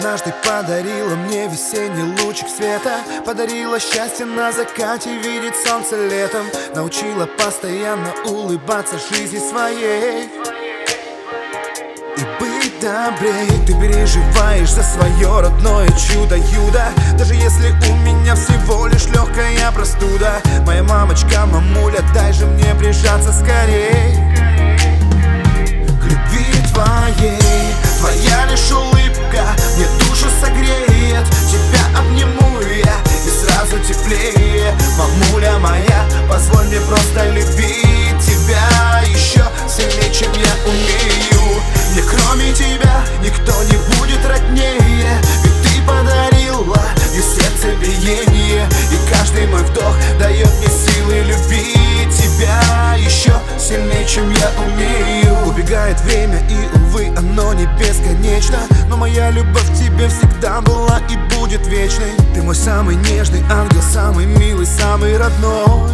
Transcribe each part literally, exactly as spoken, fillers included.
однажды подарила мне весенний лучик света, подарила счастье на закате, видеть солнце летом, научила постоянно улыбаться жизни своей и быть добрее. Ты переживаешь за свое родное чудо-юдо, даже если у меня всего лишь легкая простуда. Моя мамочка, мамуля, дай же мне прижаться скорей к любви твоей. Твоя лишь улыбка мне душу согреет, тебя обниму я и сразу теплее. Мамуля моя, позволь мне просто любить тебя еще сильнее, чем я умею. Мне кроме тебя никто не будет роднее, ведь ты подарила мне сердцебиение, и каждый мой вдох дает мне силы любить тебя еще сильнее, чем я умею. Убегает время, и увы, оно не бесконечно, но моя любовь к тебе всегда была и будет вечной. Ты мой самый нежный ангел, самый милый, самый родной.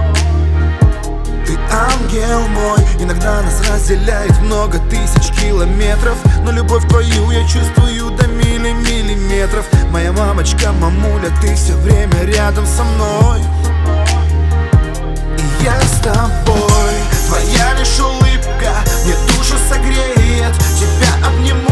Ты ангел мой. Иногда нас разделяет много тысяч километров, но любовь твою я чувствую до милли-миллиметров. Моя мамочка, мамуля, ты все время рядом со мной, и я с тобой. Твоя лишь улыбка мне душу согреет, тебя обниму